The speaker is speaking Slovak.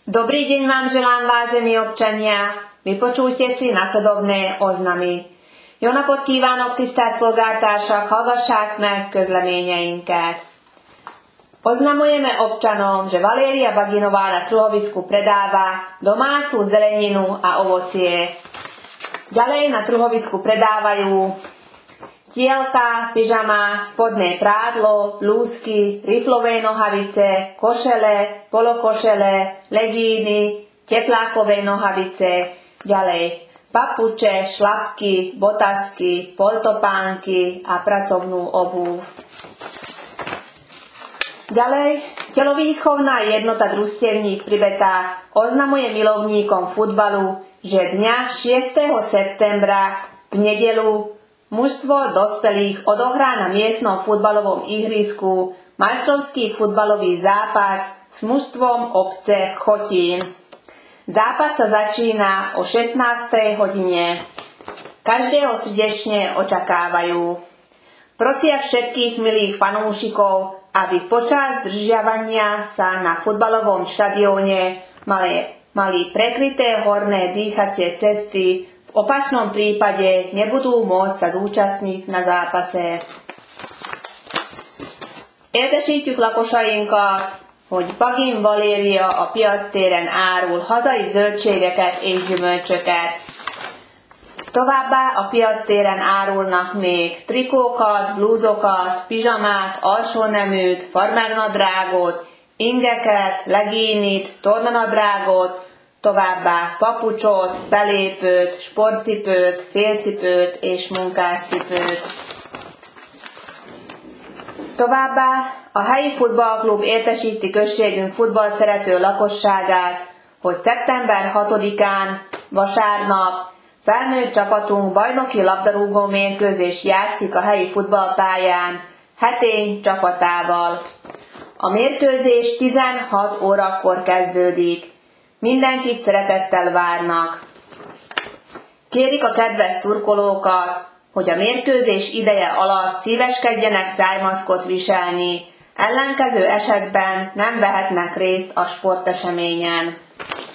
Dobrý deň vám želám, vážení občania. Vypočujte si nasledovné oznamy. Jó napot kívánok, tisztelt polgártársak, hallgassák meg közleményeinket. Oznamujeme občanom, že Valéria Baginová na trhovisku predáva domácu zeleninu a ovocie. Ďalej na trhovisku predávajú tielka, pyžama, spodné prádlo, blúzky, riflové nohavice, košele, polokošele, legíny, teplákové nohavice, ďalej papuče, šlapky, botasky, poltopánky a pracovnú obuv. Ďalej, telovýchovná jednota Družstevník pri Betách oznamuje milovníkom futbalu, že dňa 6. septembra v nedeľu mužstvo dospelých odohrá na miestnom futbalovom ihrisku majstrovský futbalový zápas s mužstvom obce Chotín. Zápas sa začína o 16. hodine. Každého srdečne očakávajú. Prosia všetkých milých fanúšikov, aby počas zdržiavania sa na futbalovom štadióne mali prekryté horné dýchacie cesty. V opačnom prípade nebudú môcť sa zúčastniť na zápase. Értesítjük lakosainkat, hogy Bagin Valéria a piactéren árul hazai zöldségeket és gyümölcsöket. Továbbá a piactéren árulnak még trikókat, blúzokat, pizsamát, alsóneműt, farmernadrágot, ingeket, legínit, tornanadrágot, továbbá papucsot, belépőt, sportcipőt, félcipőt és munkáscipőt. Továbbá a helyi futballklub értesíti községünk futballt szerető lakosságát, hogy szeptember 6-án, vasárnap felnőtt csapatunk bajnoki labdarúgó mérkőzés játszik a helyi futballpályán Hetény csapatával. A mérkőzés 16 órakor kezdődik. Mindenkit szeretettel várnak. Kérik a kedves szurkolókat, hogy a mérkőzés ideje alatt szíveskedjenek szájmaszkot viselni, ellenkező esetben nem vehetnek részt a sporteseményen.